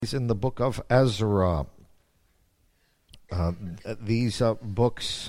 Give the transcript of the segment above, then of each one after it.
Is in the book of Ezra. These books,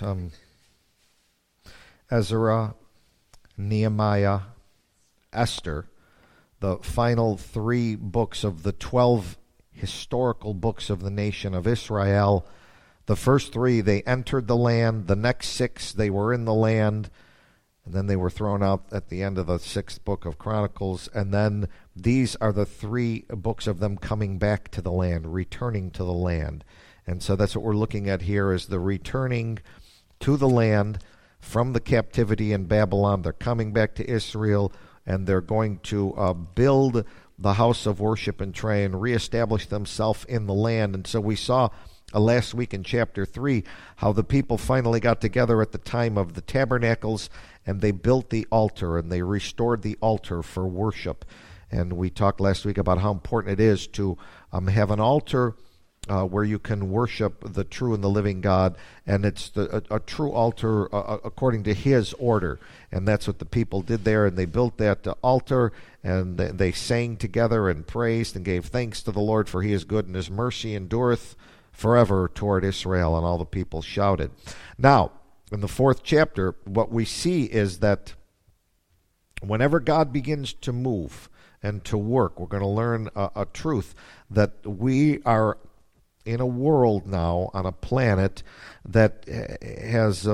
Ezra, Nehemiah, Esther, the final three books of the 12 historical books of the nation of Israel. The first three, they entered the land. The next six, they were in the land. And then they were thrown out at the end of the sixth book of Chronicles. And then these are the three books of them coming back to the land, returning to the land. And so that's what we're looking at here is the returning to the land from the captivity in Babylon. They're coming back to Israel, and they're going to build the house of worship and try and reestablish themselves in the land. And so we saw last week in chapter 3 how the people finally got together at the time of the tabernacles, and they built the altar, and they restored the altar for worship. And we talked last week about how important it is to have an altar where you can worship the true and the living God, and it's a true altar according to His order. And that's what the people did there, and they built that altar, and they sang together and praised and gave thanks to the Lord, for He is good, and His mercy endureth forever toward Israel. And all the people shouted. Now, in the fourth chapter, what we see is that whenever God begins to move and to work, we're going to learn a truth that we are in a world now on a planet that has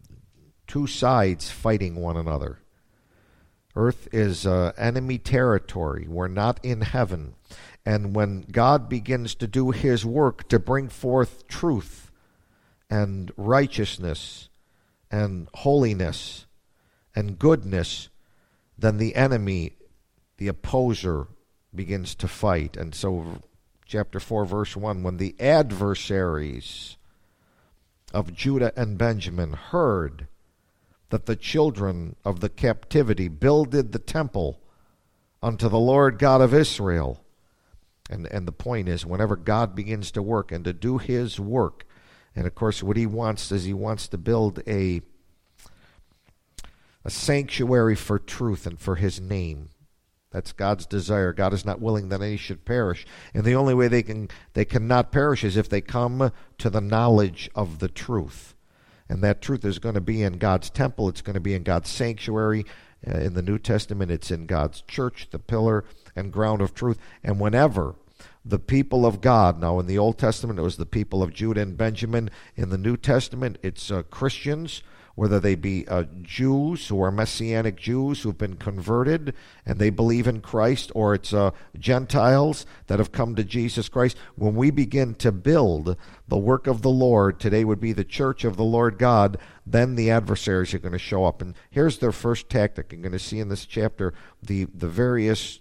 two sides fighting one another. Earth is enemy territory. We're not in heaven. And when God begins to do His work to bring forth truth and righteousness and holiness and goodness, then the enemy, the opposer, begins to fight. And so chapter 4, verse 1, when the adversaries of Judah and Benjamin heard that the children of the captivity builded the temple unto the Lord God of Israel. And the point is, whenever God begins to work and to do His work, and of course what He wants is He wants to build a sanctuary for truth and for His name. That's God's desire. God is not willing that any should perish. And the only way they cannot perish is if they come to the knowledge of the truth. And that truth is going to be in God's temple. It's going to be in God's sanctuary. In the New Testament, it's in God's church, the pillar and ground of truth. And whenever the people of God, now in the Old Testament, it was the people of Judah and Benjamin. In the New Testament, it's Christians, whether they be Jews who are Messianic Jews who've been converted and they believe in Christ, or it's Gentiles that have come to Jesus Christ. When we begin to build the work of the Lord, today would be the church of the Lord God, then the adversaries are going to show up. And here's their first tactic. You're going to see in this chapter the various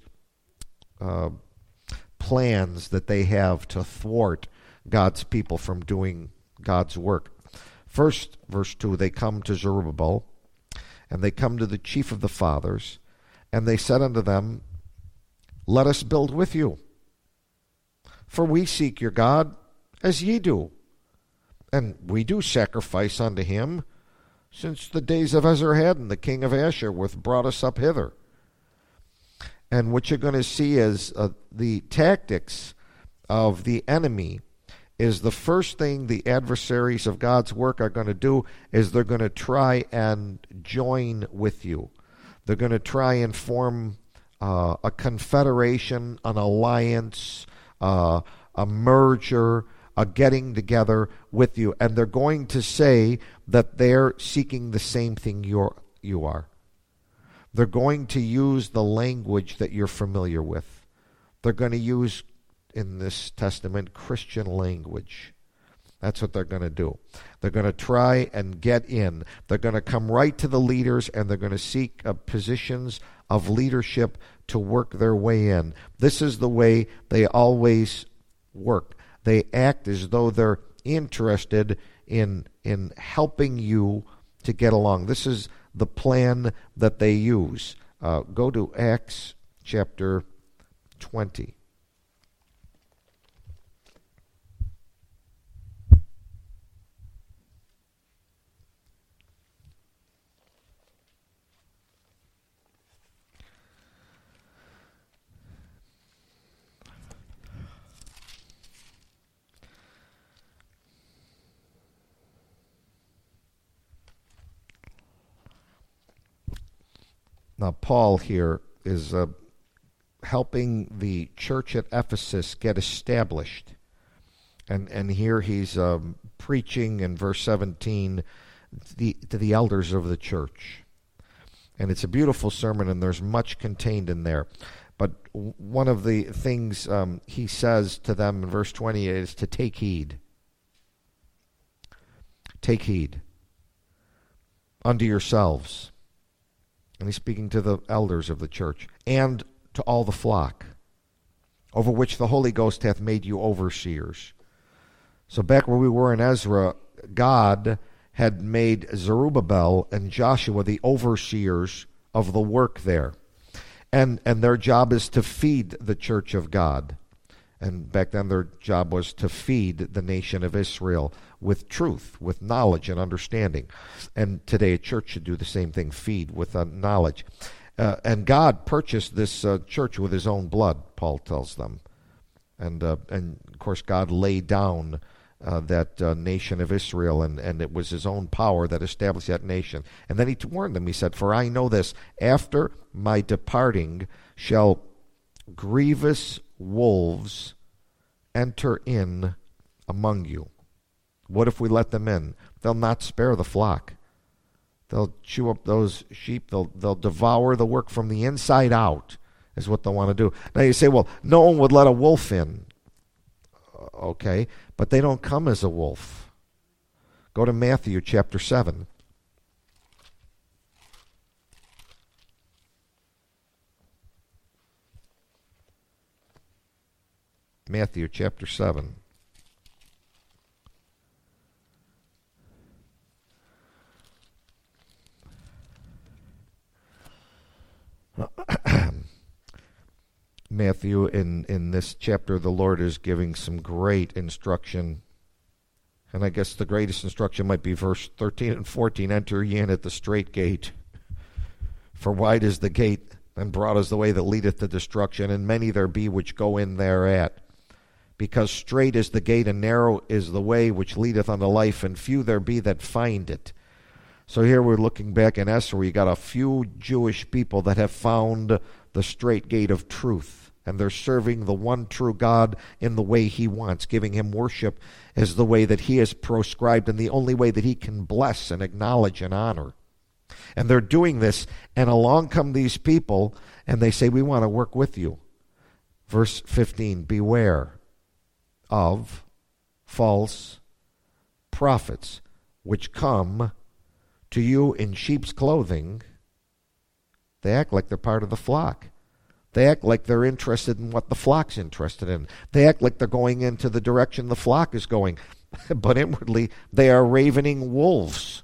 plans that they have to thwart God's people from doing God's work. First, verse 2, they come to Zerubbabel, and they come to the chief of the fathers, and they said unto them, Let us build with you, for we seek your God as ye do, and we do sacrifice unto Him, since the days of Esarhaddon, the king of Ashur, brought us up hither. And what you're going to see is the tactics of the enemy is the first thing the adversaries of God's work are going to do is they're going to try and join with you. They're going to try and form a confederation, an alliance, a merger, a getting together with you. And they're going to say that they're seeking the same thing you are. They're going to use the language that you're familiar with. They're going to use, in this testament, Christian language. That's what they're going to do. They're going to try and get in. They're going to come right to the leaders, and they're going to seek positions of leadership to work their way in. This is the way they always work. They act as though they're interested in helping you to get along. This is the plan that they use. Go to Acts chapter 20. Now, Paul here is helping the church at Ephesus get established. And here he's preaching in verse 17 to the elders of the church. And it's a beautiful sermon, and there's much contained in there. But one of the things he says to them in verse 20 is to take heed. Take heed unto yourselves. And he's speaking to the elders of the church, and to all the flock, over which the Holy Ghost hath made you overseers. So back where we were in Ezra, God had made Zerubbabel and Joshua the overseers of the work there. And their job is to feed the church of God. And back then their job was to feed the nation of Israel with truth, with knowledge and understanding. And today a church should do the same thing, feed with knowledge. And God purchased this church with his own blood, Paul tells them. And of course God laid down that nation of Israel, and it was his own power that established that nation. And then he warned them, he said, "For I know this, after my departing shall grievous wolves enter in among you." What if we let them in? They'll not spare the flock. They'll chew up those sheep. They'll devour the work from the inside out, is what they want to do. Now you say, well, no one would let a wolf in. Okay, but they don't come as a wolf. Go to Matthew chapter 7. Matthew chapter 7. Matthew, in this chapter, the Lord is giving some great instruction. And I guess the greatest instruction might be verse 13 and 14. "Enter ye in at the strait gate. For wide is the gate, and broad is the way that leadeth to destruction, and many there be which go in thereat. Because strait is the gate, and narrow is the way which leadeth unto life, and few there be that find it." So here we're looking back in Esther, where you got a few Jewish people that have found the strait gate of truth, and they're serving the one true God in the way he wants, giving him worship as the way that he has proscribed and the only way that he can bless and acknowledge and honor. And they're doing this, and along come these people, and they say, "We want to work with you." Verse 15, "Beware of false prophets, which come to you in sheep's clothing." They act like they're part of the flock. They act like they're interested in what the flock's interested in. They act like they're going into the direction the flock is going. But inwardly, they are ravening wolves.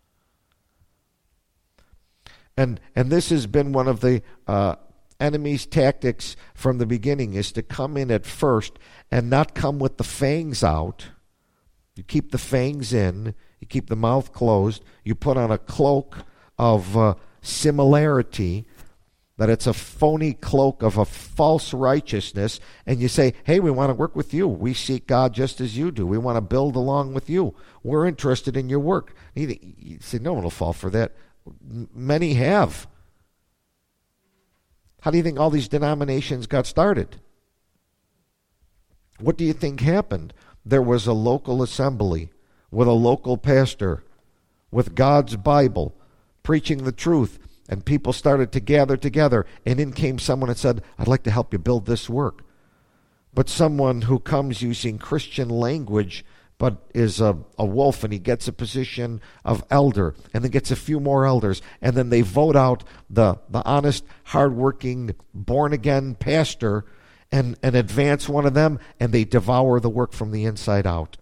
And this has been one of the enemy's tactics from the beginning, is to come in at first and not come with the fangs out. You keep the fangs in. You keep the mouth closed. You put on a cloak of similarity, that it's a phony cloak of a false righteousness, and you say, "Hey, we want to work with you. We seek God just as you do. We want to build along with you. We're interested in your work." You say, "No one will fall for that." Many have. How do you think all these denominations got started? What do you think happened? There was a local assembly with a local pastor with God's Bible preaching the truth, and people started to gather together, and in came someone and said, "I'd like to help you build this work." But someone who comes using Christian language but is a wolf, and he gets a position of elder, and then gets a few more elders, and then they vote out the honest, hardworking, born-again pastor and advance one of them, and they devour the work from the inside out.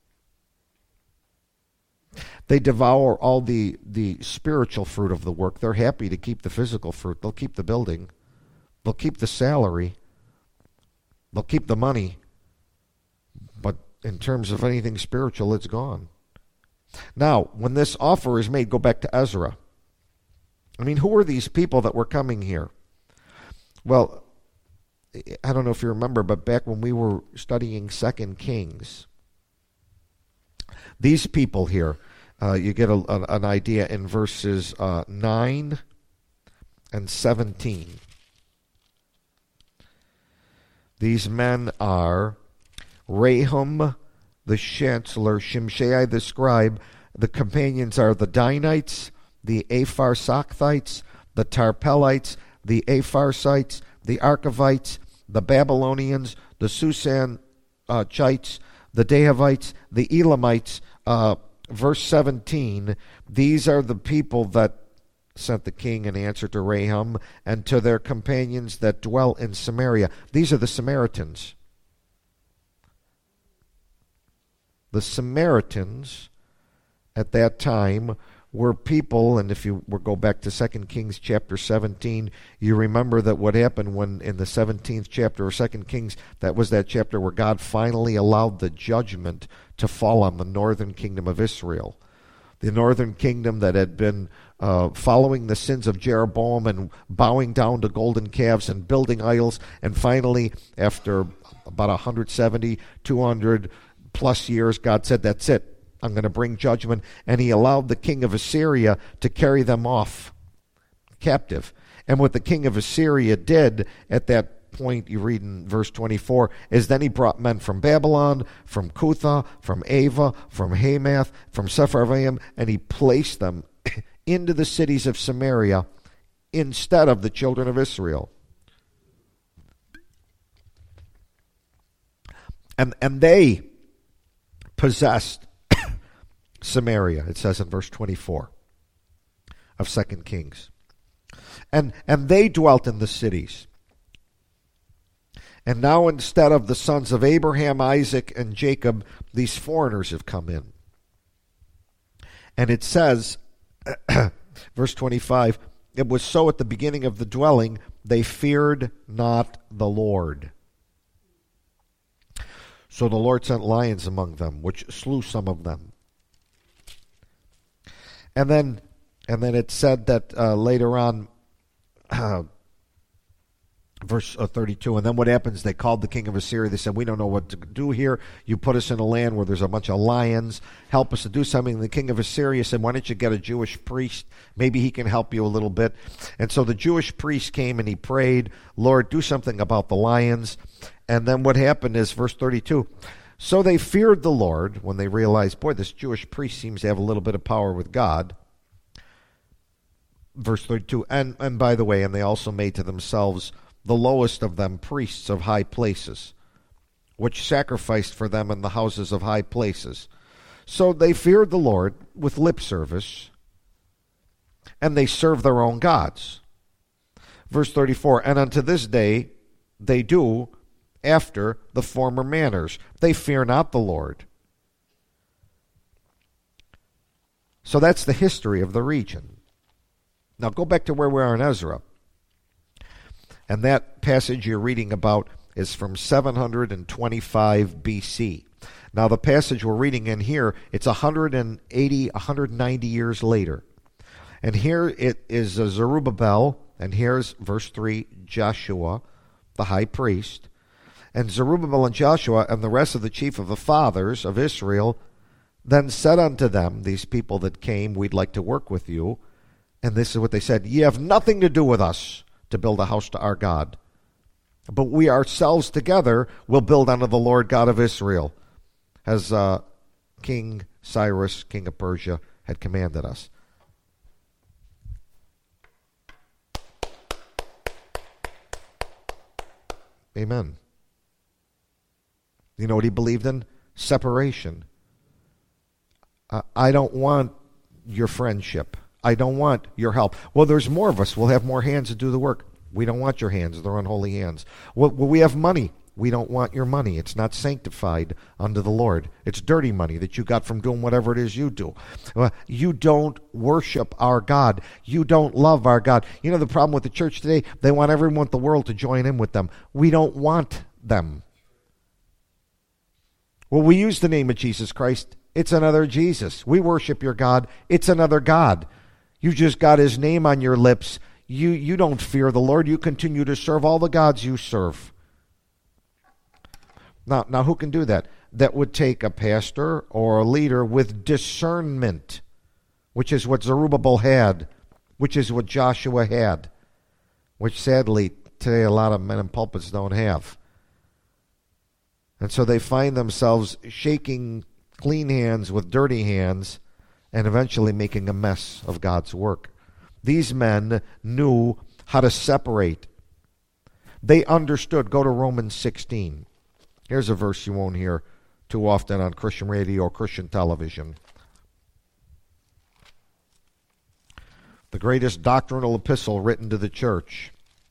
They devour all the spiritual fruit of the work. They're happy to keep the physical fruit. They'll keep the building. They'll keep the salary. They'll keep the money. But in terms of anything spiritual, it's gone. Now, when this offer is made, go back to Ezra. I mean, who are these people that were coming here? Well, I don't know if you remember, but back when we were studying 2 Kings, these people here, you get an idea in verses 9 and 17. These men are Rahum the chancellor, Shimshai the scribe. The companions are the Danites, the Apharsacthites, the Tarpelites, the Apharsites, the Archavites, the Babylonians, the Susanchites, the Dahavites, the Elamites. Verse 17, these are the people that sent the king in answer to Rahum and to their companions that dwell in Samaria. These are the Samaritans. The Samaritans at that time were people, and if you go back to 2 Kings chapter 17, you remember that what happened when in the 17th chapter of 2 Kings, that was that chapter where God finally allowed the judgment to fall on the northern kingdom of Israel. The northern kingdom that had been following the sins of Jeroboam and bowing down to golden calves and building idols, and finally, after about 170, 200 plus years, God said, that's it. I'm going to bring judgment. And he allowed the king of Assyria to carry them off captive. And what the king of Assyria did at that point, you read in verse 24, is then he brought men from Babylon, from Cutha, from Ava, from Hamath, from Sepharvaim, and he placed them into the cities of Samaria instead of the children of Israel. And they possessed Samaria, it says in verse 24 of 2 Kings. And they dwelt in the cities. And now instead of the sons of Abraham, Isaac, and Jacob, these foreigners have come in. And it says, verse 25, it was so at the beginning of the dwelling, they feared not the Lord. So the Lord sent lions among them, which slew some of them. And then it said that later on, verse 32, and then what happens, they called the king of Assyria. They said, we don't know what to do here. You put us in a land where there's a bunch of lions. Help us to do something. And the king of Assyria said, why don't you get a Jewish priest? Maybe he can help you a little bit. And so the Jewish priest came and he prayed, Lord, do something about the lions. And then what happened is, verse 32, so they feared the Lord when they realized, boy, this Jewish priest seems to have a little bit of power with God. Verse 32, and by the way, and they also made to themselves the lowest of them priests of high places, which sacrificed for them in the houses of high places. So they feared the Lord with lip service, and they served their own gods. Verse 34, and unto this day they do after the former manners. They fear not the Lord. So that's the history of the region. Now go back to where we are in Ezra. And that passage you're reading about is from 725 BC. Now the passage we're reading in here, it's 180, 190 years later. And here it is Zerubbabel, and here's verse 3, Joshua, the high priest. And Zerubbabel and Joshua and the rest of the chief of the fathers of Israel then said unto them, these people that came, we'd like to work with you. And this is what they said, ye have nothing to do with us to build a house to our God. But we ourselves together will build unto the Lord God of Israel, as King Cyrus, king of Persia, had commanded us. Amen. You know what he believed in? Separation. I don't want your friendship. I don't want your help. Well, there's more of us. We'll have more hands to do the work. We don't want your hands. They're unholy hands. Well, we have money. We don't want your money. It's not sanctified unto the Lord. It's dirty money that you got from doing whatever it is you do. You don't worship our God. You don't love our God. You know the problem with the church today? They want everyone in the world to join in with them. We don't want them. Well, we use the name of Jesus Christ. It's another Jesus. We worship your God. It's another God. You just got his name on your lips. You don't fear the Lord. You continue to serve all the gods you serve. Now, who can do that? That would take a pastor or a leader with discernment, which is what Zerubbabel had, which is what Joshua had. which sadly today a lot of men in pulpits don't have. And so they find themselves shaking clean hands with dirty hands and eventually making a mess of God's work. These men knew how to separate. They understood. Go to Romans 16. Here's a verse you won't hear too often on Christian radio or Christian television. The greatest doctrinal epistle written to the church.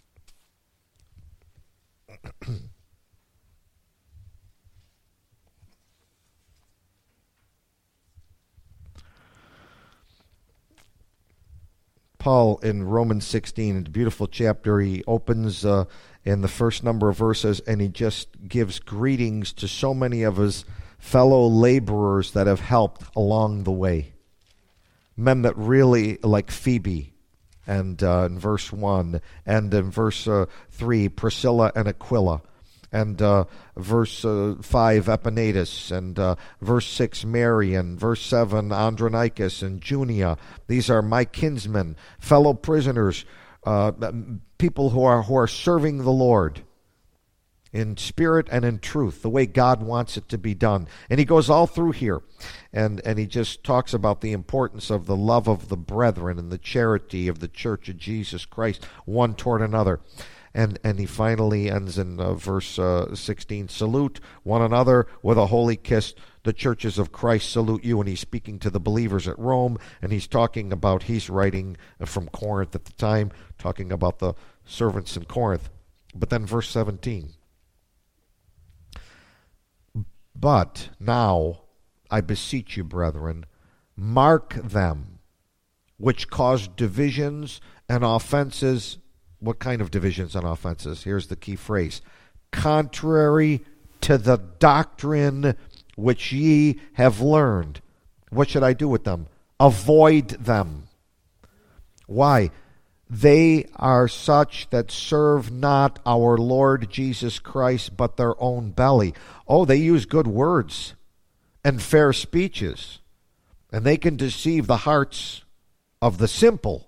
Paul in Romans 16, a beautiful chapter, he opens in the first number of verses and he just gives greetings to so many of his fellow laborers that have helped along the way. Men that really, like Phoebe, and in verse 1, and in verse 3, Priscilla and Aquila, and verse 5, Epaenetus, and verse 6, Mary, and verse 7, Andronicus and Junia. These are my kinsmen, fellow prisoners, people who are serving the Lord in spirit and in truth, the way God wants it to be done. And he goes all through here, and he just talks about the importance of the love of the brethren and the charity of the church of Jesus Christ, one toward another. And he finally ends in verse 16, salute one another with a holy kiss. The churches of Christ salute you. And he's speaking to the believers at Rome, and he's talking about, he's writing from Corinth at the time, talking about the servants in Corinth. But then verse 17, but now I beseech you, brethren, mark them which cause divisions and offenses. What kind of divisions and offenses? Here's the key phrase. Contrary to the doctrine which ye have learned. What should I do with them? Avoid them. Why? They are such that serve not our Lord Jesus Christ, but their own belly. Oh, they use good words and fair speeches, and they can deceive the hearts of the simple,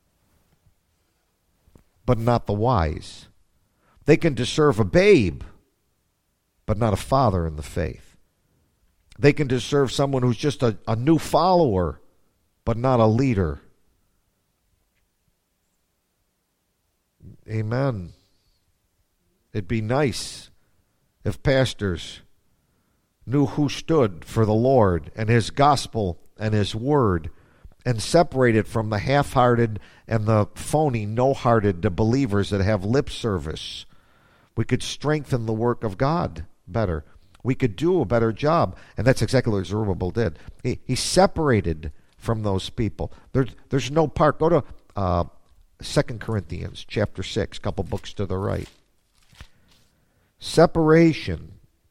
but not the wise. They can discern a babe, but not a father in the faith. They can discern someone who's just a new follower, but not a leader. Amen. It'd be nice if pastors knew who stood for the Lord and His gospel and His word, and separated from the half-hearted and the phony, no-hearted believers that have lip service. We could strengthen the work of God better. We could do a better job. And that's exactly what Zerubbabel did. He separated from those people. There's no part. Go to 2 Corinthians chapter 6, a couple books to the right. Separation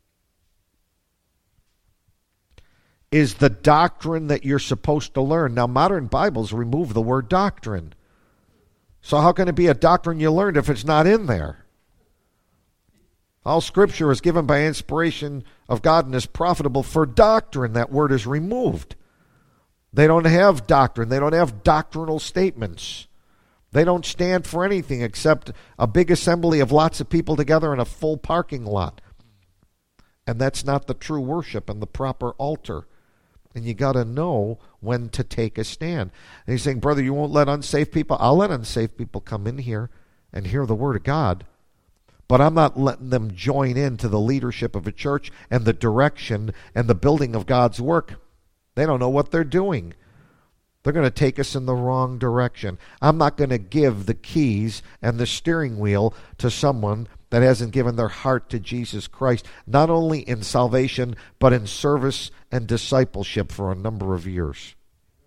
is the doctrine that you're supposed to learn. Now, modern Bibles remove the word doctrine. So how can it be a doctrine you learned if it's not in there? All Scripture is given by inspiration of God and is profitable for doctrine. That word is removed. They don't have doctrine. They don't have doctrinal statements. They don't stand for anything except a big assembly of lots of people together in a full parking lot. And that's not the true worship and the proper altar. And you got to know when to take a stand. And he's saying, brother, you won't let unsaved people? I'll let unsaved people come in here and hear the Word of God. But I'm not letting them join into the leadership of a church and the direction and the building of God's work. They don't know what they're doing. They're going to take us in the wrong direction. I'm not going to give the keys and the steering wheel to someone that hasn't given their heart to Jesus Christ, not only in salvation, but in service and discipleship for a number of years.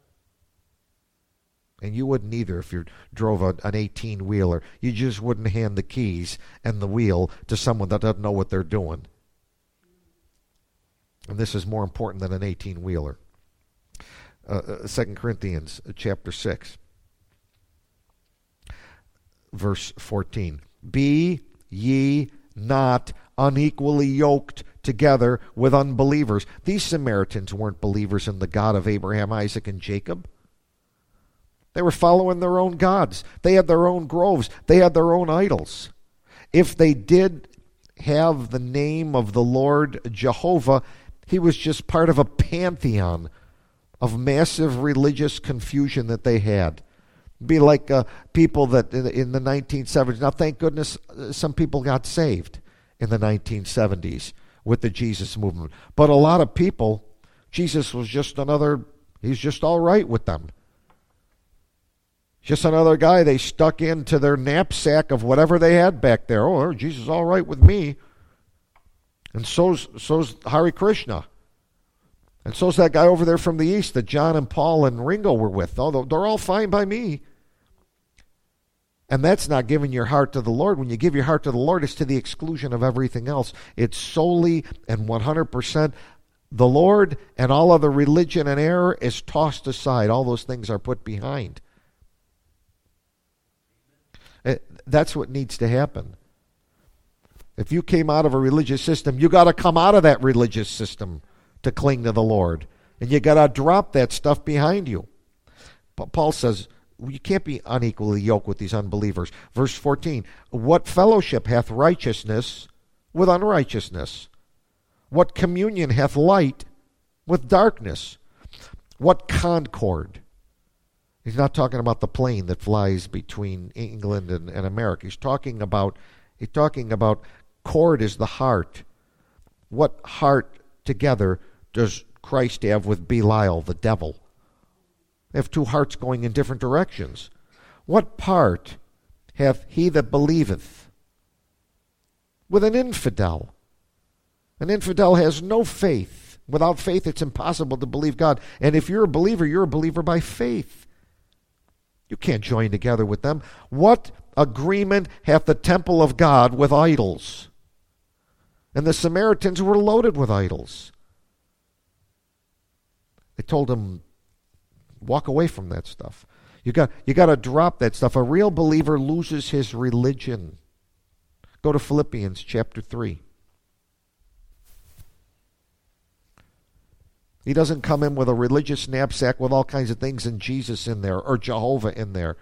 And you wouldn't either if you drove an 18-wheeler. You just wouldn't hand the keys and the wheel to someone that doesn't know what they're doing. And this is more important than an 18-wheeler. 2 Corinthians chapter 6, verse 14. Be ye not unequally yoked together with unbelievers. These Samaritans weren't believers in the God of Abraham, Isaac, and Jacob. They were following their own gods. They had their own groves. They had their own idols. If they did have the name of the Lord Jehovah, he was just part of a pantheon of massive religious confusion that they had. Be like people that in the 1970s. Now, thank goodness, some people got saved in the 1970s with the Jesus movement. But a lot of people, Jesus was just he's just all right with them. Just another guy they stuck into their knapsack of whatever they had back there. Oh, Jesus is all right with me. And so's Hare Krishna. And so's that guy over there from the east that John and Paul and Ringo were with. Oh, they're all fine by me. And that's not giving your heart to the Lord. When you give your heart to the Lord, it's to the exclusion of everything else. It's solely and 100% the Lord, and all other religion and error is tossed aside. All those things are put behind. That's what needs to happen. If you came out of a religious system, you got to come out of that religious system to cling to the Lord. And you got to drop that stuff behind you. But Paul says, you can't be unequally yoked with these unbelievers. Verse 14, what fellowship hath righteousness with unrighteousness? What communion hath light with darkness? What concord? He's not talking about the plane that flies between England and America. He's talking about cord is the heart. What heart together does Christ have with Belial, the devil? They have two hearts going in different directions. What part hath he that believeth with an infidel? An infidel has no faith. Without faith, it's impossible to believe God. And if you're a believer by faith. You can't join together with them. What agreement hath the temple of God with idols? And the Samaritans were loaded with idols. They told him, walk away from that stuff. You got to drop that stuff. A real believer loses his religion. Go to Philippians chapter 3. He doesn't come in with a religious knapsack with all kinds of things and Jesus in there or Jehovah in there.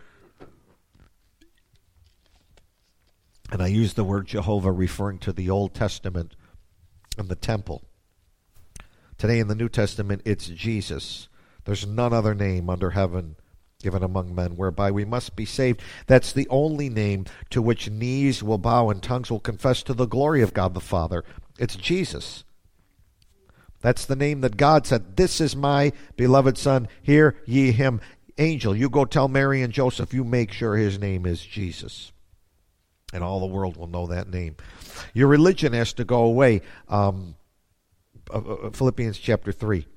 And I use the word Jehovah referring to the Old Testament and the temple. Today in the New Testament, it's Jesus. There's none other name under heaven given among men whereby we must be saved. That's the only name to which knees will bow and tongues will confess to the glory of God the Father. It's Jesus. That's the name that God said, this is my beloved Son, hear ye him. Angel, you go tell Mary and Joseph, you make sure his name is Jesus. And all the world will know that name. Your religion has to go away. Philippians chapter 3.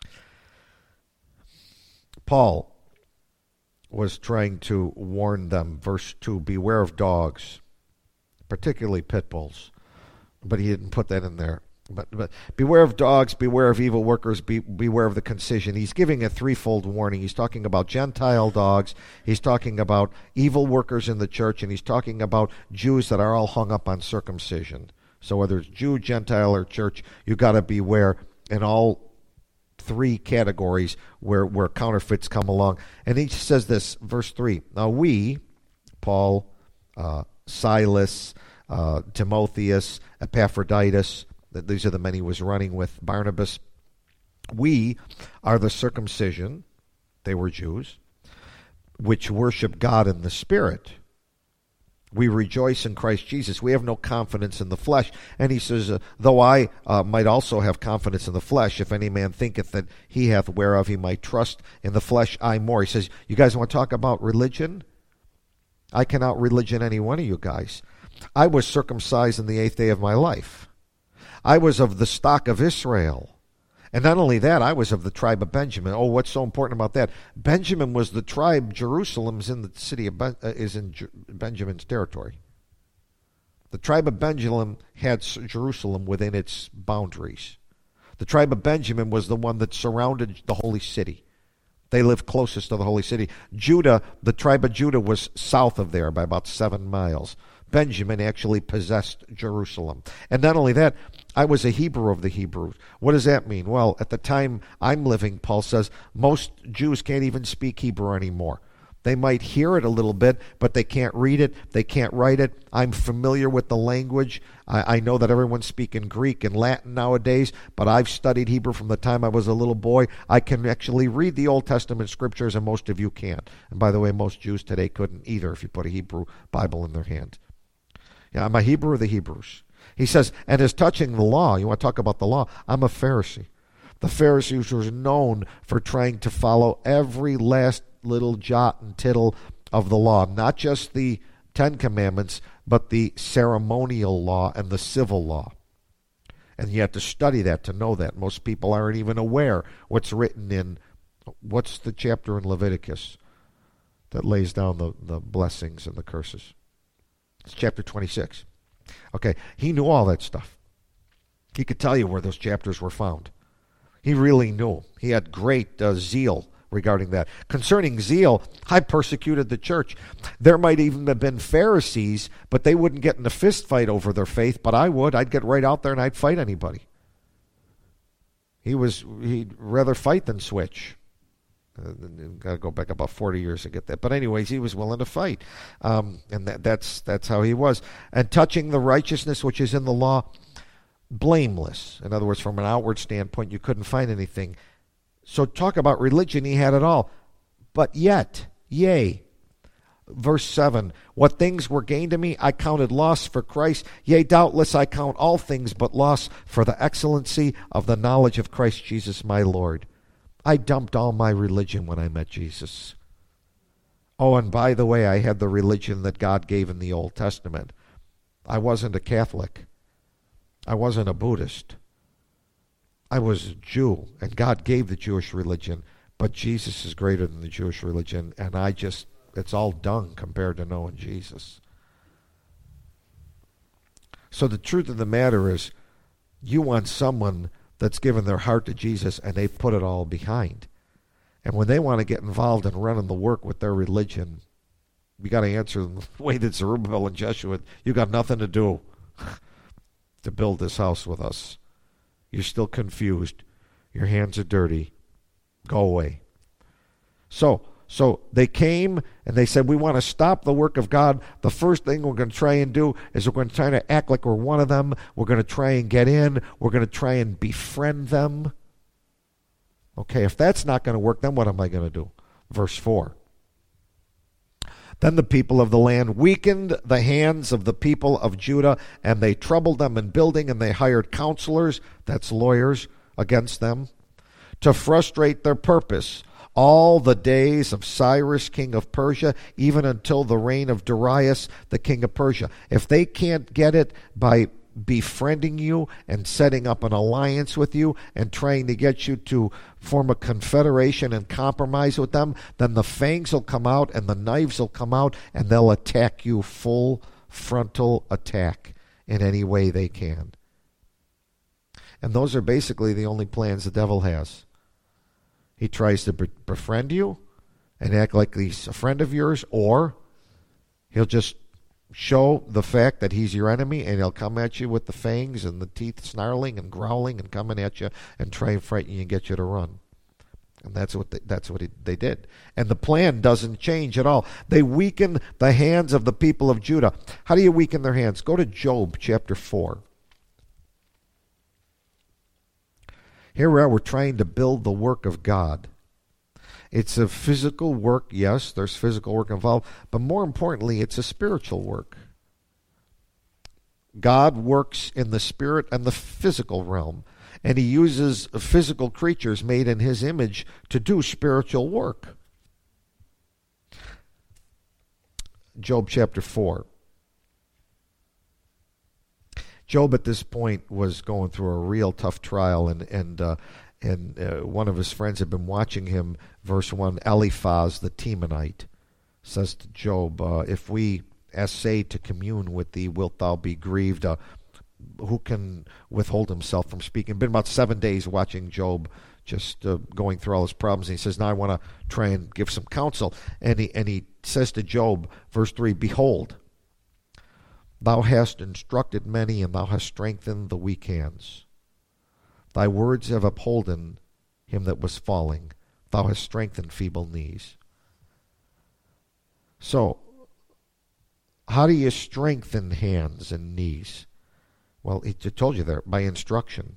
Paul was trying to warn them, verse 2, beware of dogs, particularly pit bulls. But he didn't put that in there. But beware of dogs, beware of evil workers, beware of the concision. He's giving a threefold warning. He's talking about Gentile dogs, he's talking about evil workers in the church, and he's talking about Jews that are all hung up on circumcision. So whether it's Jew, Gentile, or church, you got to beware in all three categories where counterfeits come along. And he says this, verse 3, now we, Paul, Silas, Timotheus, Epaphroditus, these are the men he was running with, Barnabas. We are the circumcision, they were Jews, which worship God in the Spirit. We rejoice in Christ Jesus. We have no confidence in the flesh. And he says, though I might also have confidence in the flesh, if any man thinketh that he hath whereof he might trust in the flesh, I more. He says, you guys want to talk about religion? I can out-religion any one of you guys. I was circumcised in the 8th day of my life. I was of the stock of Israel. And not only that, I was of the tribe of Benjamin. Oh, what's so important about that? Benjamin was the tribe. Jerusalem's in the city of is in Benjamin's territory. The tribe of Benjamin had Jerusalem within its boundaries. The tribe of Benjamin was the one that surrounded the holy city. They lived closest to the holy city. Judah, the tribe of Judah, was south of there by about 7 miles. Benjamin actually possessed Jerusalem. And not only that, I was a Hebrew of the Hebrews. What does that mean? Well, at the time I'm living, Paul says, most Jews can't even speak Hebrew anymore. They might hear it a little bit, but they can't read it. They can't write it. I'm familiar with the language. I know that everyone's speaking Greek and Latin nowadays, but I've studied Hebrew from the time I was a little boy. I can actually read the Old Testament scriptures, and most of you can't. And by the way, most Jews today couldn't either if you put a Hebrew Bible in their hand. Yeah, I'm a Hebrew of the Hebrews. He says, and as touching the law, you want to talk about the law, I'm a Pharisee. The Pharisees were known for trying to follow every last little jot and tittle of the law, not just the Ten Commandments, but the ceremonial law and the civil law. And you have to study that to know that. Most people aren't even aware what's written in, what's the chapter in Leviticus that lays down the blessings and the curses? It's chapter 26. Okay, he knew all that stuff. He could tell you where those chapters were found. He really knew. He had great zeal regarding that. Concerning zeal, I persecuted the church. There might even have been Pharisees, but they wouldn't get in a fist fight over their faith, but I would. I'd get right out there and I'd fight anybody. He'd rather fight than switch. Got to go back about 40 years to get that. But anyways, he was willing to fight. And that's how he was. And touching the righteousness which is in the law, blameless. In other words, from an outward standpoint, you couldn't find anything. So talk about religion, he had it all. But yet, yea. Verse 7, what things were gained to me, I counted loss for Christ. Yea, doubtless I count all things but loss for the excellency of the knowledge of Christ Jesus my Lord. I dumped all my religion when I met Jesus. Oh, and by the way, I had the religion that God gave in the Old Testament. I wasn't a Catholic. I wasn't a Buddhist. I was a Jew, and God gave the Jewish religion, but Jesus is greater than the Jewish religion, and it's all dung compared to knowing Jesus. So the truth of the matter is, you want someone that's given their heart to Jesus, and they put it all behind. And when they want to get involved in running the work with their religion, you got to answer them the way that Zerubbabel and Joshua, you got nothing to do to build this house with us. You're still confused. Your hands are dirty. Go away. So they came and they said, we want to stop the work of God. The first thing we're going to try and do is we're going to try to act like we're one of them. We're going to try and get in. We're going to try and befriend them. Okay, if that's not going to work, then what am I going to do? Verse 4. Then the people of the land weakened the hands of the people of Judah, and they troubled them in building, and they hired counselors, that's lawyers, against them, to frustrate their purpose all the days of Cyrus, king of Persia, even until the reign of Darius, the king of Persia. If they can't get it by befriending you and setting up an alliance with you and trying to get you to form a confederation and compromise with them, then the fangs will come out and the knives will come out and they'll attack you, full frontal attack in any way they can. And those are basically the only plans the devil has. He tries to befriend you and act like he's a friend of yours, or he'll just show the fact that he's your enemy, and he'll come at you with the fangs and the teeth snarling and growling and coming at you and try and frighten you and get you to run. And that's what they did. And the plan doesn't change at all. They weaken the hands of the people of Judah. How do you weaken their hands? Go to Job chapter 4. Here we are, we're trying to build the work of God. It's a physical work, yes, there's physical work involved, but more importantly, it's a spiritual work. God works in the spirit and the physical realm, and he uses physical creatures made in his image to do spiritual work. Job chapter 4. Job at this point was going through a real tough trial, and one of his friends had been watching him. Verse 1, Eliphaz the Temanite says to Job, if we essay to commune with thee, wilt thou be grieved? Who can withhold himself from speaking? Been about 7 days watching Job, just going through all his problems. And he says, now I want to try and give some counsel. And he says to Job, verse 3, behold, thou hast instructed many, and thou hast strengthened the weak hands. Thy words have upholden him that was falling. Thou hast strengthened feeble knees. So, how do you strengthen hands and knees? Well, it told you there, by instruction.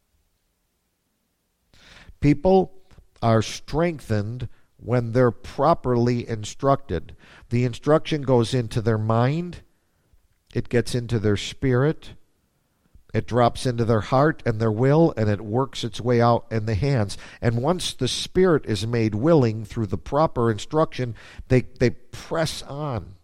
People are strengthened when they're properly instructed. The instruction goes into their mind, it gets into their spirit, it drops into their heart and their will, and it works its way out in the hands. And once the spirit is made willing through the proper instruction, they press on.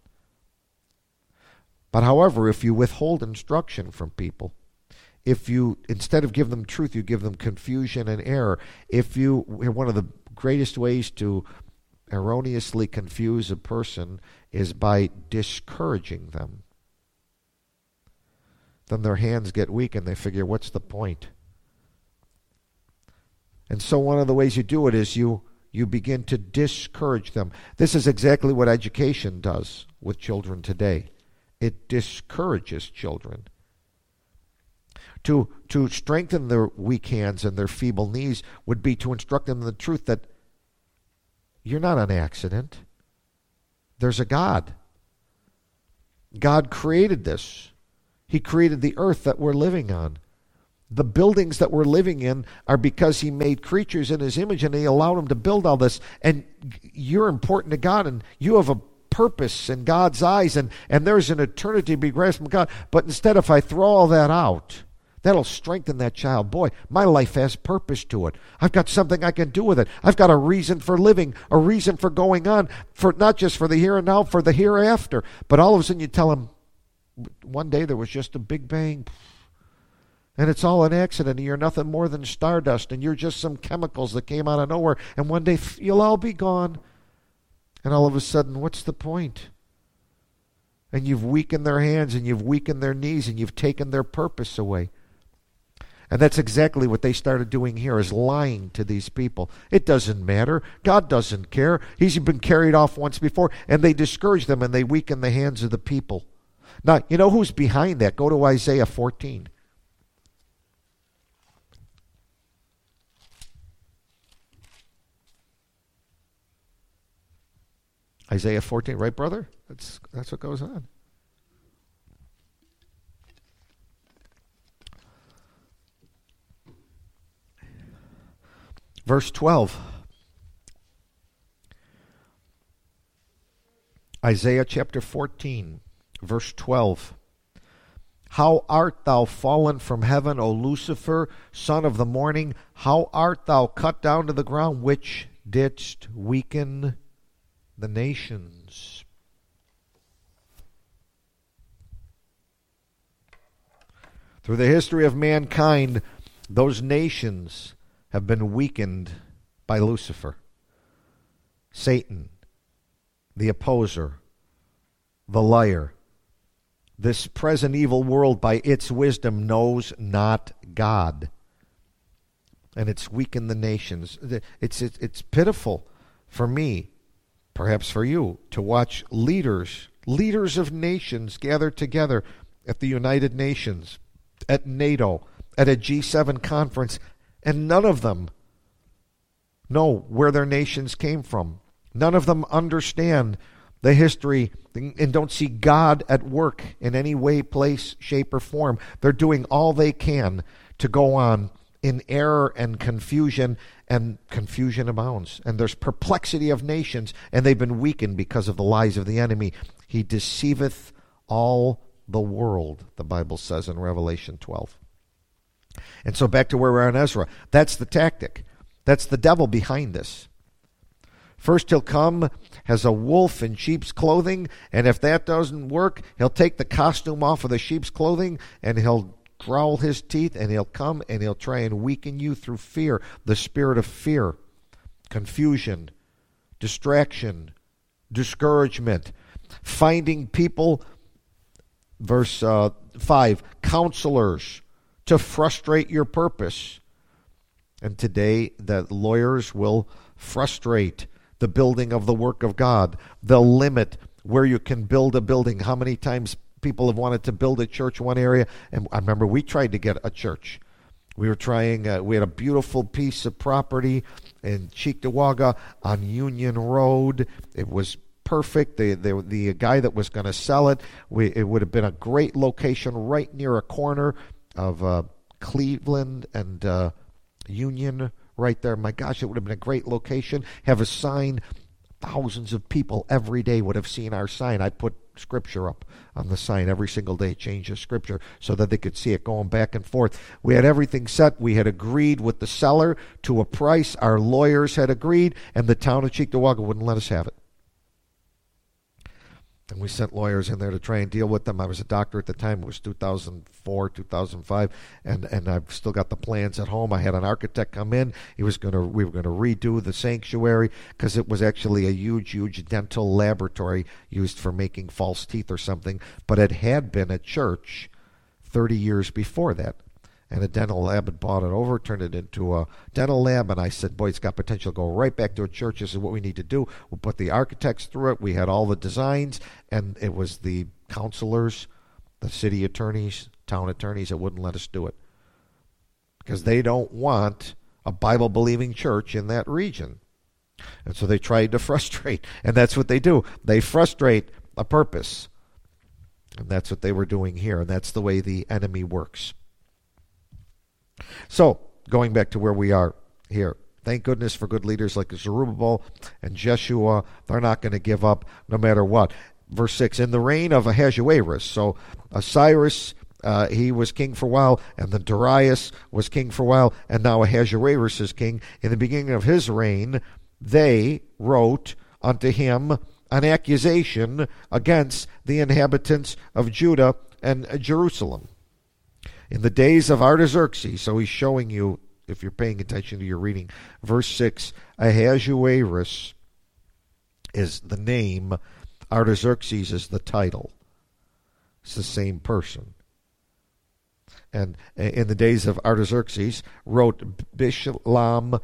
But however, if you withhold instruction from people, if you, instead of give them truth, you give them confusion and error, one of the greatest ways to erroneously confuse a person is by discouraging them. Then their hands get weak and they figure, what's the point? And so one of the ways you do it is you begin to discourage them. This is exactly what education does with children today. It discourages children. To strengthen their weak hands and their feeble knees would be to instruct them in the truth that you're not an accident. There's a God. God created this. He created the earth that we're living on. The buildings that we're living in are because He made creatures in His image and He allowed them to build all this. And you're important to God and you have a purpose in God's eyes and there's an eternity to be grasped from God. But instead, if I throw all that out, that'll strengthen that child. Boy, my life has purpose to it. I've got something I can do with it. I've got a reason for living, a reason for going on, for not just for the here and now, for the hereafter. But all of a sudden you tell them, one day there was just a big bang, and it's all an accident, and you're nothing more than stardust, and you're just some chemicals that came out of nowhere, and one day you'll all be gone. And all of a sudden, what's the point? And you've weakened their hands, and you've weakened their knees, and you've taken their purpose away. And that's exactly what they started doing here, is lying to these people. It doesn't matter. God doesn't care. He's been carried off once before. And they discourage them and they weaken the hands of the people. Now, you know who's behind that? Go to Isaiah 14. Isaiah 14, right, brother? That's what goes on. Verse 12. Isaiah chapter 14, verse 12. How art thou fallen from heaven, O Lucifer, son of the morning? How art thou cut down to the ground, which didst weaken the nations? Through the history of mankind, those nations have been weakened by Lucifer, Satan, the opposer, the liar. This present evil world, by its wisdom, knows not God. And it's weakened the nations. It's pitiful for me, perhaps for you, to watch leaders of nations gather together at the United Nations, at NATO, at a G7 conference, and none of them know where their nations came from. None of them understand the history and don't see God at work in any way, place, shape, or form. They're doing all they can to go on in error and confusion abounds. And there's perplexity of nations, and they've been weakened because of the lies of the enemy. He deceiveth all the world, the Bible says in Revelation 12. And so back to where we're in Ezra. That's the tactic. That's the devil behind this. First he'll come as a wolf in sheep's clothing, and if that doesn't work, he'll take the costume off of the sheep's clothing, and he'll growl his teeth, and he'll come and he'll try and weaken you through fear, the spirit of fear, confusion, distraction, discouragement, finding people, verse 5, counselors to frustrate your purpose. And today the lawyers will frustrate the building of the work of God. They'll limit where you can build a building. How many times people have wanted to build a church in one area? And I remember we tried to get a church. We were trying, we had a beautiful piece of property in Cheektowaga on Union Road. It was perfect. The guy that was going to sell it, it would have been a great location right near a corner of Cleveland and Union right there. My gosh, it would have been a great location. Have a sign. Thousands of people every day would have seen our sign. I put scripture up on the sign every single day, change the scripture so that they could see it going back and forth. We had everything set. We had agreed with the seller to a price. Our lawyers had agreed, and the town of Cheektowaga wouldn't let us have it. And we sent lawyers in there to try and deal with them. I was a doctor at the time. It was 2004, 2005, and I've still got the plans at home. I had an architect come in. We were going to redo the sanctuary because it was actually a huge dental laboratory used for making false teeth or something. But it had been a church 30 years before that. And a dental lab had bought it over, turned it into a dental lab, and I said, boy, it's got potential to go right back to a church. This is what we need to do. We'll put the architects through it. We had all the designs, and it was the counselors, the city attorneys, town attorneys that wouldn't let us do it. Because they don't want a Bible-believing church in that region. And so they tried to frustrate, and that's what they do. They frustrate a purpose. And that's what they were doing here, and that's the way the enemy works. So, going back to where we are here, thank goodness for good leaders like Zerubbabel and Jeshua. They're not going to give up no matter what. Verse 6, in the reign of Ahasuerus, so Cyrus, he was king for a while, and then Darius was king for a while, and now Ahasuerus is king. In the beginning of his reign, they wrote unto him an accusation against the inhabitants of Judah and Jerusalem. In the days of Artaxerxes, so he's showing you, if you're paying attention to your reading, verse 6, Ahasuerus is the name, Artaxerxes is the title. It's the same person. And in the days of Artaxerxes, wrote Bishlam,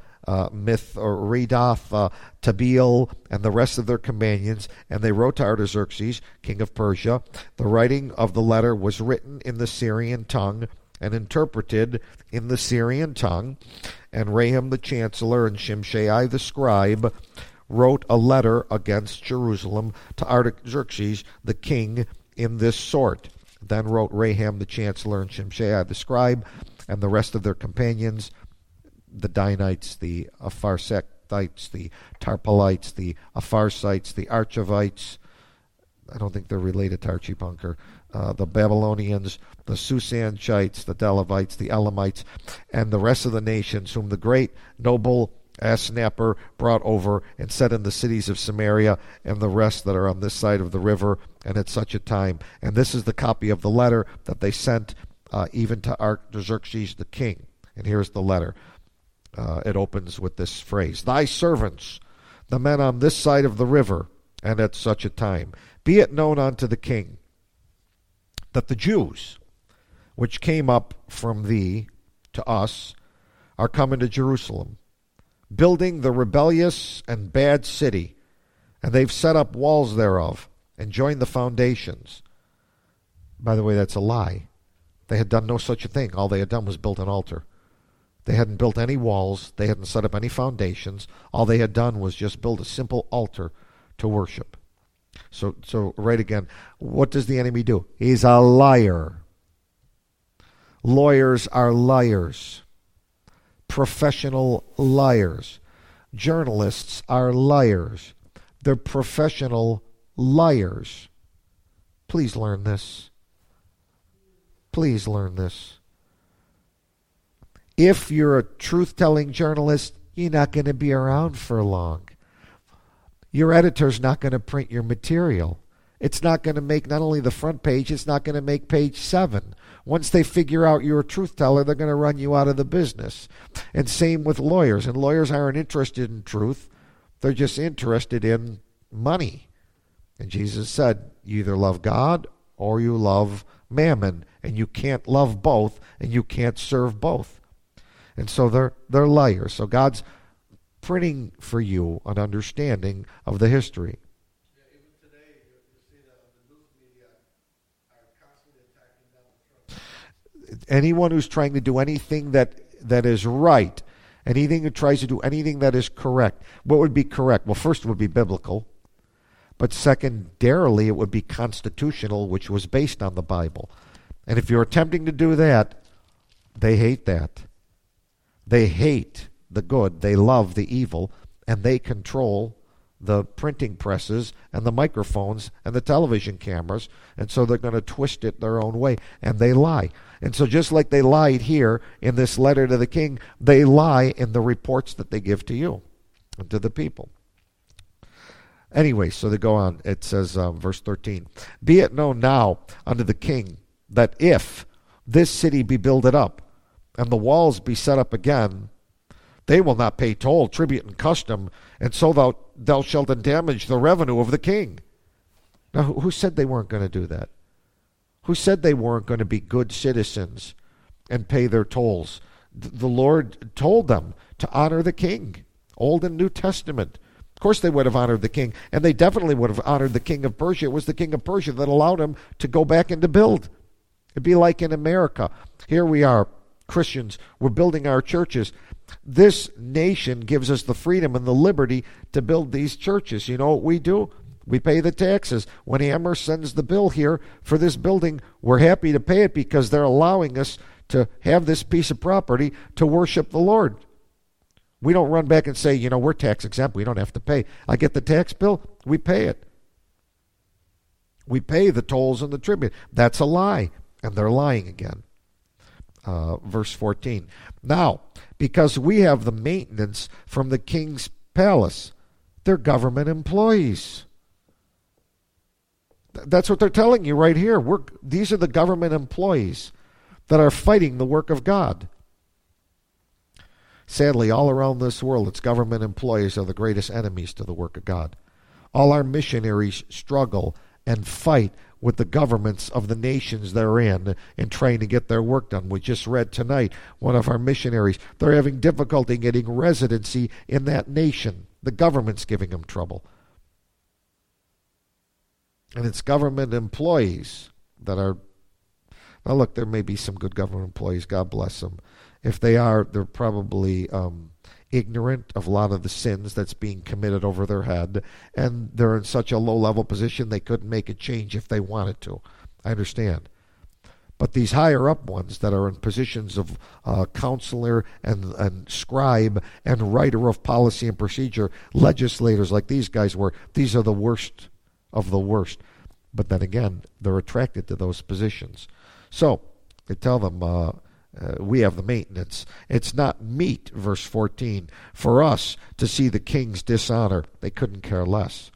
Mithredath, Tabeel, and the rest of their companions, and they wrote to Artaxerxes, king of Persia. The writing of the letter was written in the Syrian tongue and interpreted in the Syrian tongue, and Raham the chancellor and Shimshai the scribe wrote a letter against Jerusalem to Artaxerxes the king in this sort. Then wrote Raham the chancellor and Shimshai the scribe and the rest of their companions, the Danites, the Apharsachites, the Tarpalites, the Apharsites, the Archavites. I don't think they're related to Archie Bunker. The Babylonians, the Susanchites, the Delavites, the Elamites, and the rest of the nations whom the great noble Asnapper brought over and set in the cities of Samaria and the rest that are on this side of the river, and at such a time. And this is the copy of the letter that they sent even to Artaxerxes the king. And here's the letter. It opens with this phrase, thy servants, the men on this side of the river, and at such a time, be it known unto the king, that the Jews, which came up from thee to us, are come into Jerusalem, building the rebellious and bad city, and they've set up walls thereof, and joined the foundations. By the way, that's a lie. They had done no such a thing. All they had done was built an altar. They hadn't built any walls. They hadn't set up any foundations. All they had done was just build a simple altar to worship. So right again, what does the enemy do? He's a liar. Lawyers are liars. Professional liars. Journalists are liars. They're professional liars. Please learn this. Please learn this. If you're a truth-telling journalist, you're not going to be around for long. Your editor's not going to print your material. It's not going to make not only the front page, it's not going to make page 7. Once they figure out you're a truth teller, they're going to run you out of the business. And same with lawyers. And lawyers aren't interested in truth. They're just interested in money. And Jesus said, you either love God or you love mammon. And you can't love both, and you can't serve both. And so they're liars. So God's printing for you an understanding of the history. Yeah, even today, you see that the news media are constantly attacking Donald Trump. Anyone who's trying to do anything that is right, anything who tries to do anything that is correct, what would be correct? Well, first it would be biblical. But secondarily, it would be constitutional, which was based on the Bible. And if you're attempting to do that, they hate that. They hate the good. They love the evil. And they control the printing presses and the microphones and the television cameras. And so they're going to twist it their own way. And they lie. And so just like they lied here in this letter to the king, they lie in the reports that they give to you and to the people. Anyway, so they go on. It says, verse 13, "Be it known now unto the king, that if this city be builded up, and the walls be set up again, they will not pay toll, tribute, and custom, and so thou shalt damage the revenue of the king." Now, who said they weren't going to do that? Who said they weren't going to be good citizens and pay their tolls? The Lord told them to honor the king, Old and New Testament. Of course they would have honored the king, and they definitely would have honored the king of Persia. It was the king of Persia that allowed him to go back and to build. It'd be like in America. Here we are, Christians, we're building our churches. This nation gives us the freedom and the liberty to build these churches. You know what we do? We pay the taxes. When Amherst sends the bill here for this building, we're happy to pay it because they're allowing us to have this piece of property to worship the Lord. We don't run back and say, we're tax exempt, we don't have to pay. I get the tax bill, we pay it. We pay the tolls and the tribute. That's a lie, and they're lying again. Verse 14. "Now, because we have the maintenance from the king's palace," they're government employees. That's what they're telling you right here. These are the government employees that are fighting the work of God. Sadly, all around this world, its government employees are the greatest enemies to the work of God. All our missionaries struggle and fight with the governments of the nations they're in trying to get their work done. We just read tonight, one of our missionaries, they're having difficulty getting residency in that nation. The government's giving them trouble. And it's government employees that are... Now look, there may be some good government employees, God bless them. If they are, they're probably ignorant of a lot of the sins that's being committed over their head, and they're in such a low-level position they couldn't make a change if they wanted to. I understand. But these higher-up ones that are in positions of counselor and scribe and writer of policy and procedure, legislators like these guys were, these are the worst of the worst. But then again, they're attracted to those positions. So, they tell them... we have the maintenance. It's not meet, verse 14, for us to see the king's dishonor. They couldn't care less.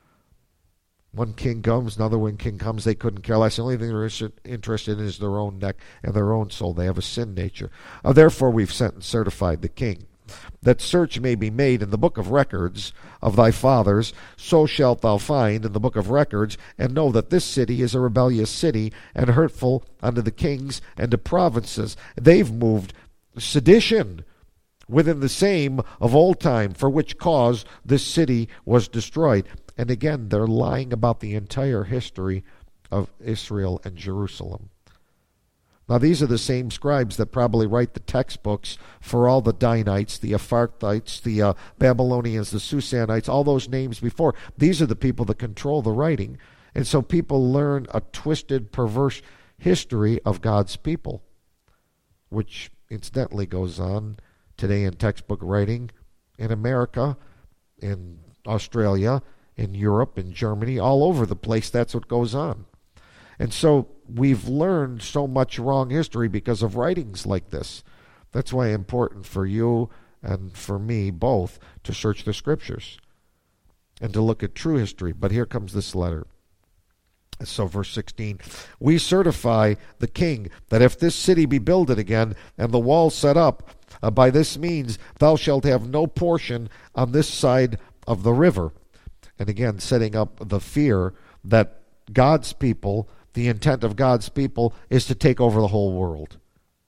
One king comes, another one king comes, they couldn't care less. The only thing they're interested in is their own neck and their own soul. They have a sin nature. Therefore we've sent and certified the king, that search may be made in the book of records of thy fathers, so shalt thou find in the book of records, and know that this city is a rebellious city, and hurtful unto the kings and to provinces. They've moved sedition within the same of old time, for which cause this city was destroyed. And again, they're lying about the entire history of Israel and Jerusalem. Now, these are the same scribes that probably write the textbooks for all the Danites, the Aphartites, the Babylonians, the Susanites, all those names before. These are the people that control the writing. And so people learn a twisted, perverse history of God's people, which incidentally goes on today in textbook writing in America, in Australia, in Europe, in Germany, all over the place. That's what goes on. And so we've learned so much wrong history because of writings like this. That's why it's important for you and for me both to search the scriptures and to look at true history. But here comes this letter. So verse 16, "We certify the king that if this city be builded again and the walls set up, by this means thou shalt have no portion on this side of the river." And again, setting up the fear that God's people, the intent of God's people, is to take over the whole world.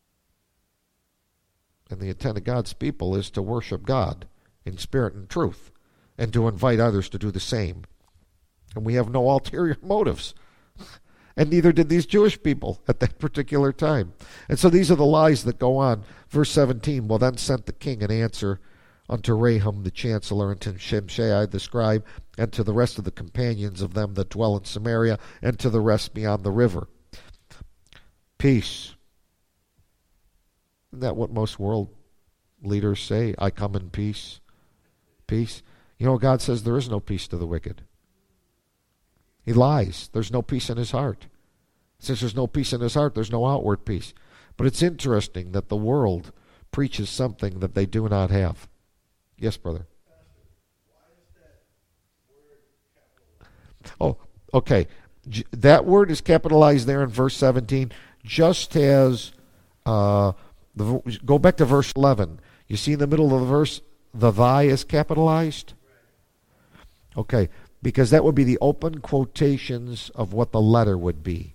And the intent of God's people is to worship God in spirit and truth, and to invite others to do the same. And we have no ulterior motives. And neither did these Jewish people at that particular time. And so these are the lies that go on. Verse 17, "Well then sent the king an answer unto Rahum the chancellor, and to Shimshai the scribe, and to the rest of the companions of them that dwell in Samaria, and to the rest beyond the river. Peace. Isn't that what most world leaders say? I come in peace. Peace. You know, God says there is no peace to the wicked. He lies. There's no peace in his heart. Since there's no peace in his heart, there's no outward peace. But it's interesting that the world preaches something that they do not have. Yes, brother. Why is that word capitalized? Oh, okay. That word is capitalized there in verse 17, just as, go back to verse 11. You see in the middle of the verse, the thy is capitalized? Okay, because that would be the open quotations of what the letter would be.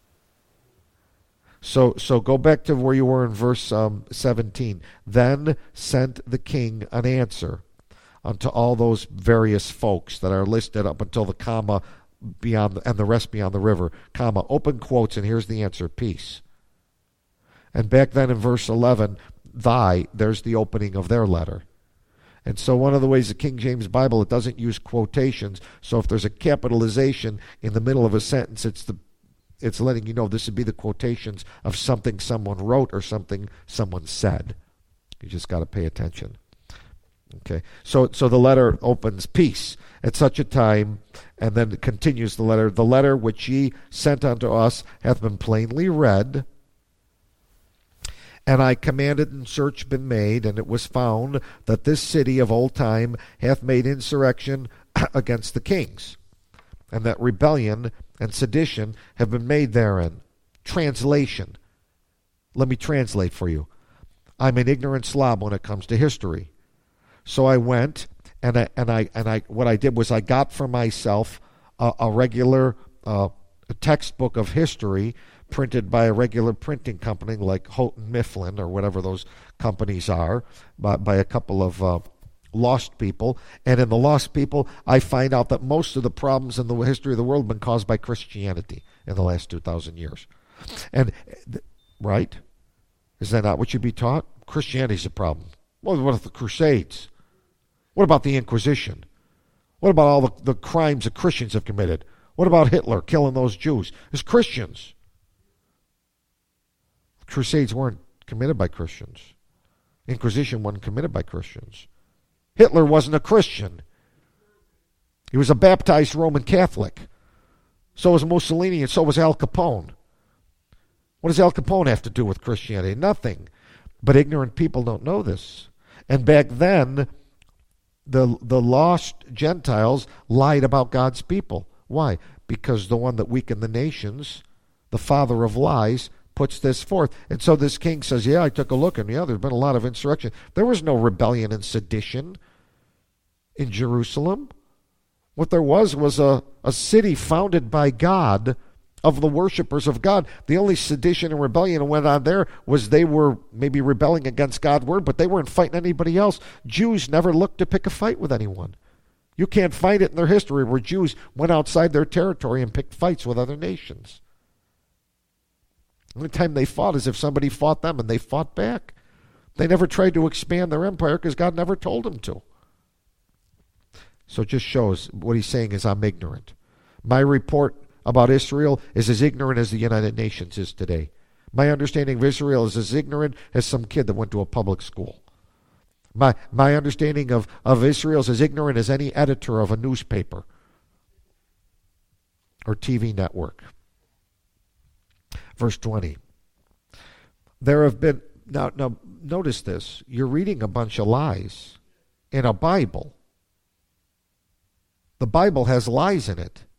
So go back to where you were in verse 17. Then sent the king an answer unto all those various folks that are listed up until the comma beyond, and the rest beyond the river, comma, open quotes, and here's the answer, peace. And back then in verse 11, thy, there's the opening of their letter. And so one of the ways the King James Bible, it doesn't use quotations. So if there's a capitalization in the middle of a sentence, it's letting you know this would be the quotations of something someone wrote or something someone said. You just got to pay attention. Okay, so the letter opens, peace, at such a time, and then it continues the letter which ye sent unto us hath been plainly read, and I commanded and search been made, and it was found that this city of old time hath made insurrection against the kings, and that rebellion and sedition have been made therein. Translation. Let me translate for you. I'm an ignorant slob when it comes to history. So I went and I what I did was I got for myself a regular textbook of history printed by a regular printing company like Houghton Mifflin or whatever those companies are, by a couple of lost people. And in the lost people, I find out that most of the problems in the history of the world have been caused by Christianity in the last 2,000 years. And, right? Is that not what you'd be taught? Christianity's a problem. Well, what about the Crusades? What about the Inquisition? What about all the crimes that Christians have committed? What about Hitler killing those Jews? It's Christians. Crusades weren't committed by Christians. Inquisition wasn't committed by Christians. Hitler wasn't a Christian. He was a baptized Roman Catholic. So was Mussolini, and so was Al Capone. What does Al Capone have to do with Christianity? Nothing. But ignorant people don't know this. And back then, the lost Gentiles lied about God's people. Why? Because the one that weakened the nations, the father of lies, puts this forth. And so this king says, yeah, I took a look, and there's been a lot of insurrection. There was no rebellion and sedition in Jerusalem. What there was a city founded by God, of the worshipers of God. The only sedition and rebellion that went on there was they were maybe rebelling against God's word, but they weren't fighting anybody else. Jews never looked to pick a fight with anyone. You can't find it in their history where Jews went outside their territory and picked fights with other nations. The only time they fought is if somebody fought them, and they fought back. They never tried to expand their empire because God never told them to. So it just shows what he's saying is I'm ignorant. My report about Israel is as ignorant as the United Nations is today. My understanding of Israel is as ignorant as some kid that went to a public school. My understanding of Israel is as ignorant as any editor of a newspaper or TV network. Verse 20. There have been, now notice this, you're reading a bunch of lies in a Bible. The Bible has lies in it.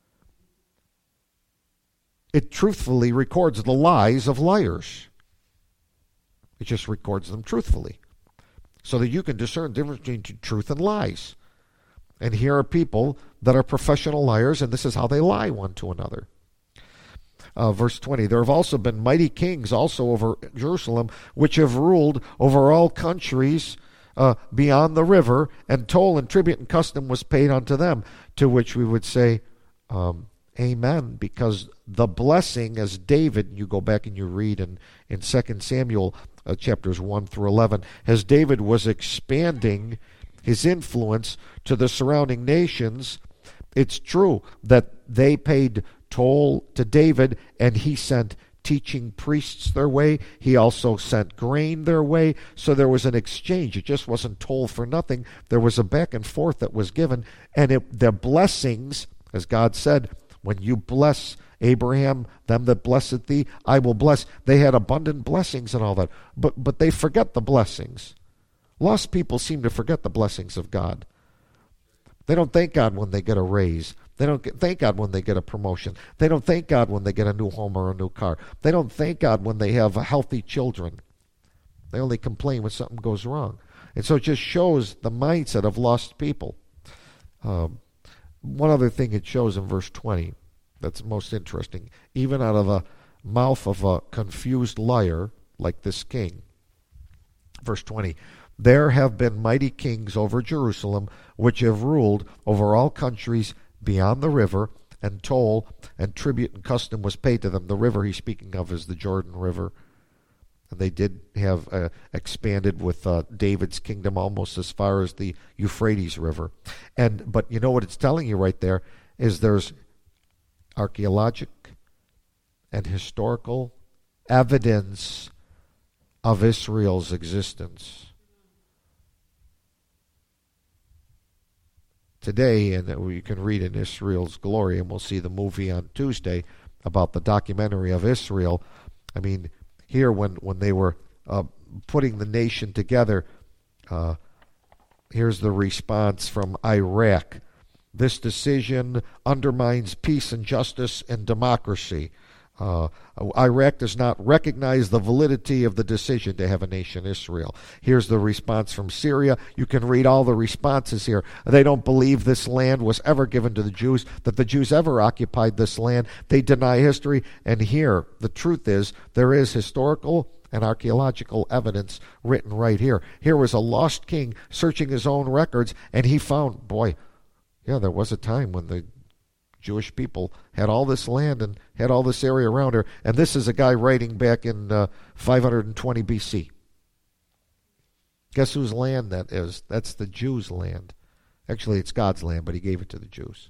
It truthfully records the lies of liars. It just records them truthfully, so that you can discern the difference between truth and lies. And here are people that are professional liars, and this is how they lie one to another. Verse 20, there have also been mighty kings also over Jerusalem, which have ruled over all countries beyond the river, and toll and tribute and custom was paid unto them, to which we would say, amen, because the blessing, as David, you go back and you read in 2 Samuel chapters 1 through 11, as David was expanding his influence to the surrounding nations. It's true that they paid toll to David, and he sent teaching priests their way. He also sent grain their way. So there was an exchange. It just wasn't toll for nothing. There was a back and forth that was given. And the blessings, as God said, when you bless Abraham, them that blessed thee, I will bless. They had abundant blessings and all that. But they forget the blessings. Lost people seem to forget the blessings of God. They don't thank God when they get a raise. They don't thank God when they get a promotion. They don't thank God when they get a new home or a new car. They don't thank God when they have healthy children. They only complain when something goes wrong. And so it just shows the mindset of lost people. One other thing it shows in verse 20 that's most interesting. Even out of the mouth of a confused liar like this king. Verse 20. There have been mighty kings over Jerusalem, which have ruled over all countries beyond the river, and toll and tribute and custom was paid to them. The river he's speaking of is the Jordan River. And they did have expanded with David's kingdom almost as far as the Euphrates River. But you know what it's telling you right there is there's archaeologic and historical evidence of Israel's existence. Today, and you can read in Israel's Glory, and we'll see the movie on Tuesday about the documentary of Israel. I mean, here when they were putting the nation together, here's the response from Iraq. This decision undermines peace and justice and democracy. Iraq does not recognize the validity of the decision to have a nation Israel. Here's the response from Syria. You can read all the responses here. They don't believe this land was ever given to the Jews, that the Jews ever occupied this land. They deny history. And here, the truth is, there is historical and archaeological evidence written right here. Here was a lost king searching his own records, and he found, boy, yeah, there was a time when the Jewish people had all this land and had all this area around her. And this is a guy writing back in 520 BC. Guess whose land that is? That's the Jews' land. Actually, it's God's land, but he gave it to the Jews.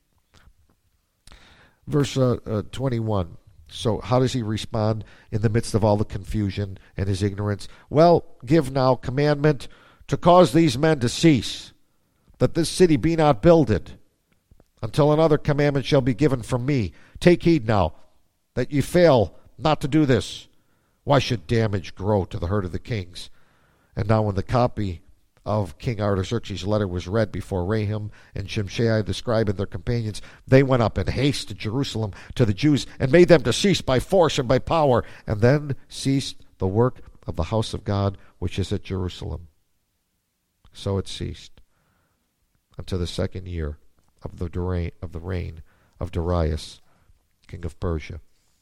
Verse 21. So how does he respond in the midst of all the confusion and his ignorance? Well, give now commandment to cause these men to cease, that this city be not builded, until another commandment shall be given from me. Take heed now, that ye fail not to do this. Why should damage grow to the hurt of the kings? And now when the copy of King Artaxerxes' letter was read before Raham and Shimshai the scribe and their companions, they went up in haste to Jerusalem to the Jews, and made them to cease by force and by power, and then ceased the work of the house of God, which is at Jerusalem. So it ceased until the second year of the reign of Darius, king of Persia.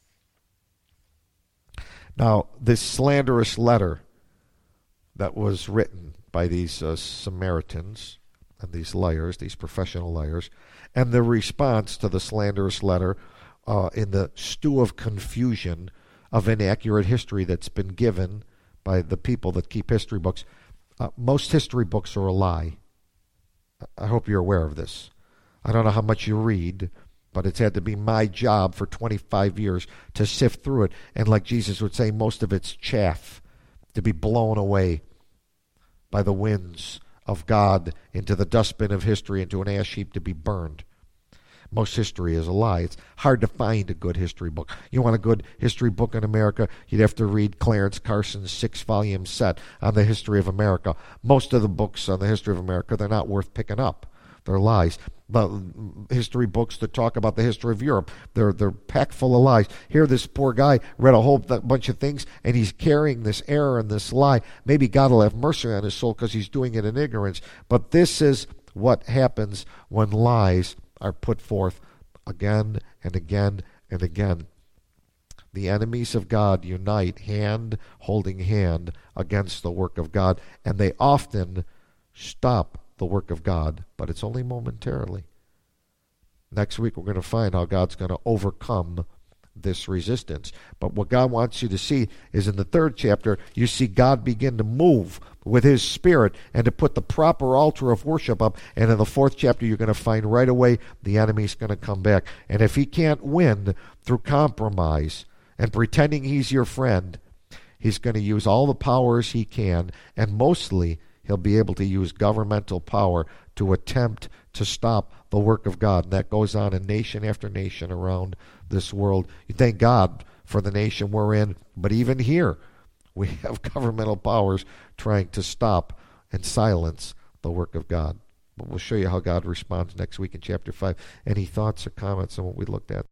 Now, this slanderous letter that was written by these Samaritans and these liars, these professional liars, and the response to the slanderous letter in the stew of confusion of inaccurate history that's been given by the people that keep history books. Most history books are a lie. I hope you're aware of this. I don't know how much you read, but it's had to be my job for 25 years to sift through it. And like Jesus would say, most of it's chaff, to be blown away by the winds of God into the dustbin of history, into an ash heap to be burned. Most history is a lie. It's hard to find a good history book. You want a good history book in America, you'd have to read Clarence Carson's 6-volume set on the history of America. Most of the books on the history of America, they're not worth picking up. They're lies. But history books that talk about the history of Europe, they're packed full of lies. Here, this poor guy read a whole bunch of things, and he's carrying this error and this lie. Maybe God will have mercy on his soul because he's doing it in ignorance. But this is what happens when lies are put forth again and again and again. The enemies of God unite hand holding hand against the work of God, and they often stop the work of God, but it's only momentarily. Next week we're going to find how God's going to overcome this resistance. But what God wants you to see is in the 3rd chapter, you see God begin to move with his Spirit and to put the proper altar of worship up. And in the 4th chapter, you're going to find right away the enemy's going to come back. And if he can't win through compromise and pretending he's your friend, he's going to use all the powers he can, and mostly he'll be able to use governmental power to attempt to stop the work of God. And that goes on in nation after nation around this world. You thank God for the nation we're in, but even here, we have governmental powers trying to stop and silence the work of God. But we'll show you how God responds next week in chapter 5. Any thoughts or comments on what we looked at?